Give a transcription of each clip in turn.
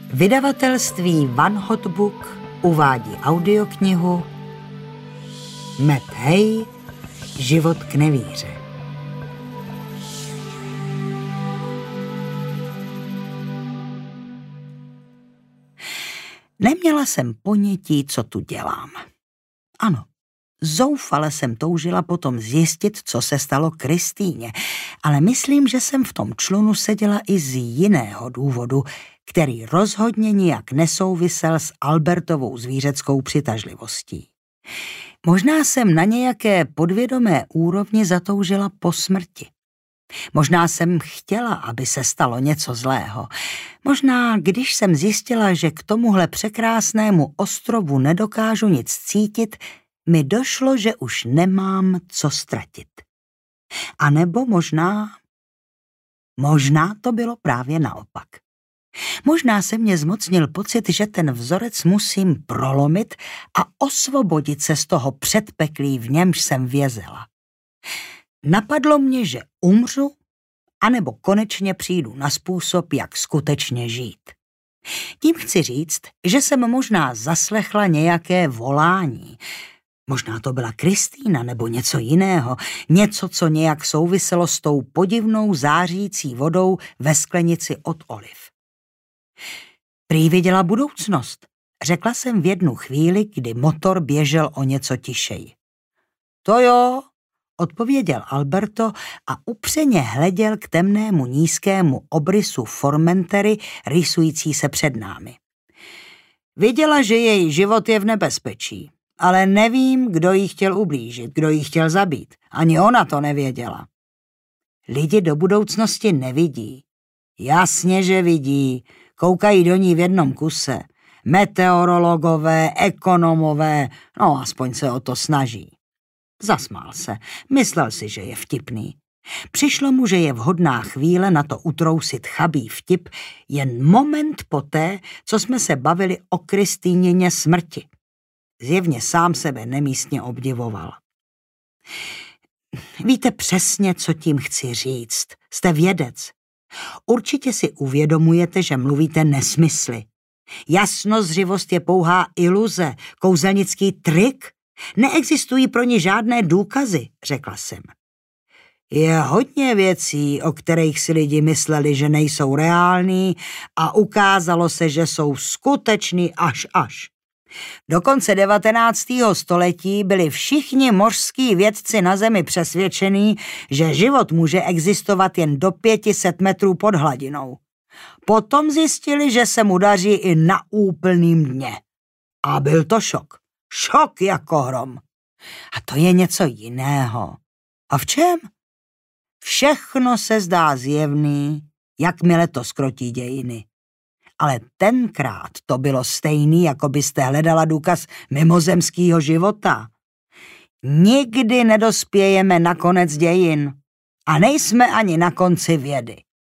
Vydavatelství Van Hot Book uvádí audioknihu Matt Hay, Život k nevíře. Neměla jsem ponětí, co tu dělám. Ano, zoufale jsem toužila potom zjistit, co se stalo Kristýně, ale myslím, že jsem v tom člunu seděla i z jiného důvodu, který rozhodně nijak nesouvisel s Albertovou zvířeckou přitažlivostí. Možná jsem na nějaké podvědomé úrovni zatoužila po smrti. Možná jsem chtěla, aby se stalo něco zlého. Možná, když jsem zjistila, že k tomuhle překrásnému ostrovu nedokážu nic cítit, mi došlo, že už nemám co ztratit. A nebo možná to bylo právě naopak. Možná se mě zmocnil pocit, že ten vzorec musím prolomit a osvobodit se z toho předpeklí, v němž jsem vězela. Napadlo mě, že umřu, anebo konečně přijdu na způsob, jak skutečně žít. Tím chci říct, že jsem možná zaslechla nějaké volání. Možná to byla Kristýna nebo něco jiného, něco, co nějak souviselo s tou podivnou zářící vodou ve sklenici od oliv. Prý viděla budoucnost, řekla jsem v jednu chvíli, kdy motor běžel o něco tišeji. To jo, odpověděl Alberto a upřeně hleděl k temnému nízkému obrysu Formentery rýsující se před námi. Viděla, že její život je v nebezpečí, ale nevím, kdo jí chtěl ublížit, kdo jí chtěl zabít. Ani ona to nevěděla. Lidi do budoucnosti nevidí. Jasně, že vidí. Koukají do ní v jednom kuse. Meteorologové, ekonomové, no aspoň se o to snaží. Zasmál se, myslel si, že je vtipný. Přišlo mu, že je vhodná chvíle na to utrousit chabý vtip jen moment poté, co jsme se bavili o Kristýnině smrti. Zjevně sám sebe nemístně obdivoval. Víte přesně, co tím chci říct. Jste vědec. Určitě si uvědomujete, že mluvíte nesmysly. Jasnozřivost je pouhá iluze, kouzelnický trik. Neexistují pro ní žádné důkazy, řekla jsem. Je hodně věcí, o kterých si lidi mysleli, že nejsou reální a ukázalo se, že jsou skutečný až. Do konce 19. století byli všichni mořský vědci na Zemi přesvědčení, že život může existovat jen do 500 metrů pod hladinou. Potom zjistili, že se mu daří i na úplným dně. A byl to šok. Šok jako hrom. A to je něco jiného. A v čem? Všechno se zdá zjevný, jakmile to zkrotí dějiny. Ale tenkrát to bylo stejný, jako byste hledala důkaz mimozemského života. Nikdy nedospějeme na konec dějin a nejsme ani na konci vědy.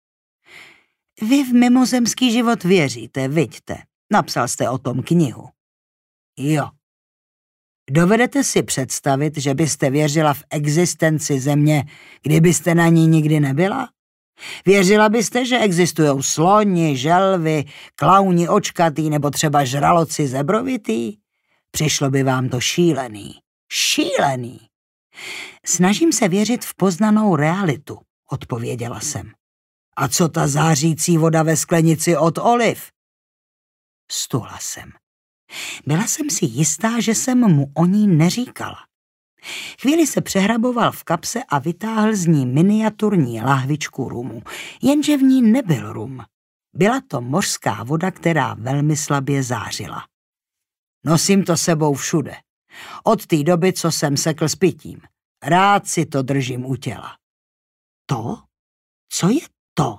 Vy v mimozemský život věříte, viďte. Napsal jste o tom knihu. Jo. Dovedete si představit, že byste věřila v existenci Země, kdybyste na ní nikdy nebyla? Věřila byste, že existují sloni, želvy, klauni očkatý nebo třeba žraloci zebrovitý? Přišlo by vám to šílený. Šílený. Snažím se věřit v poznanou realitu, odpověděla jsem. A co ta zářící voda ve sklenici od oliv? Stula jsem. Byla jsem si jistá, že jsem mu o ní neříkala. Chvíli se přehraboval v kapse a vytáhl z ní miniaturní lahvičku rumu, jenže v ní nebyl rum. Byla to mořská voda, která velmi slabě zářila. Nosím to sebou všude. Od té doby, co jsem sekl s pitím. Rád si to držím u těla. To? Co je to?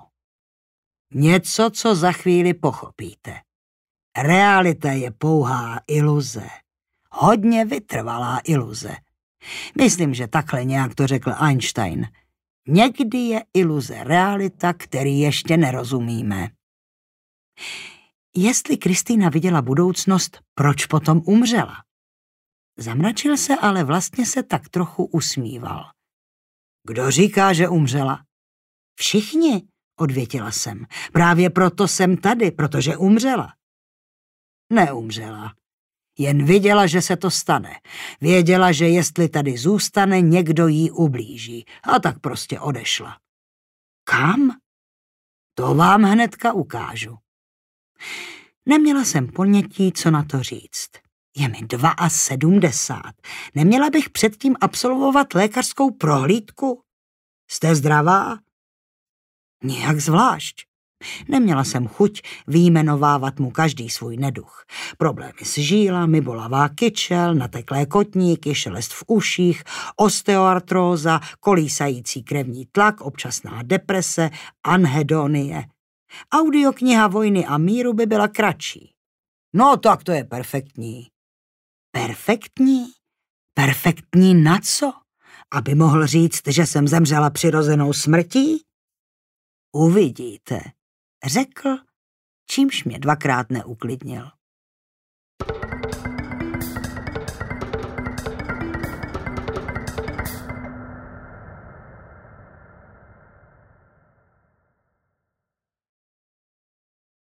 Něco, co za chvíli pochopíte. Realita je pouhá iluze. Hodně vytrvalá iluze. Myslím, že takhle nějak to řekl Einstein. Někdy je iluze realita, který ještě nerozumíme. Jestli Kristýna viděla budoucnost, proč potom umřela? Zamračil se, ale vlastně se tak trochu usmíval. Kdo říká, že umřela? Všichni, odvětila jsem. Právě proto jsem tady, protože umřela. Neumřela. Jen viděla, že se to stane. Věděla, že jestli tady zůstane, někdo jí ublíží. A tak prostě odešla. Kam? To vám hnedka ukážu. Neměla jsem ponětí, co na to říct. Je mi 72. Neměla bych předtím absolvovat lékařskou prohlídku? Jste zdravá? Nějak zvlášť. Neměla jsem chuť vyjmenovávat mu každý svůj neduch. Problémy s žílami, bolavá kyčel, nateklé kotníky, šelest v uších, osteoartróza, kolísající krevní tlak, občasná deprese, anhedonie. Audiokniha Vojny a míru by byla kratší. No tak to je perfektní. Perfektní? Perfektní na co? Aby mohl říct, že jsem zemřela přirozenou smrtí? Uvidíte, řekl, čímž mě 2krát neuklidnil.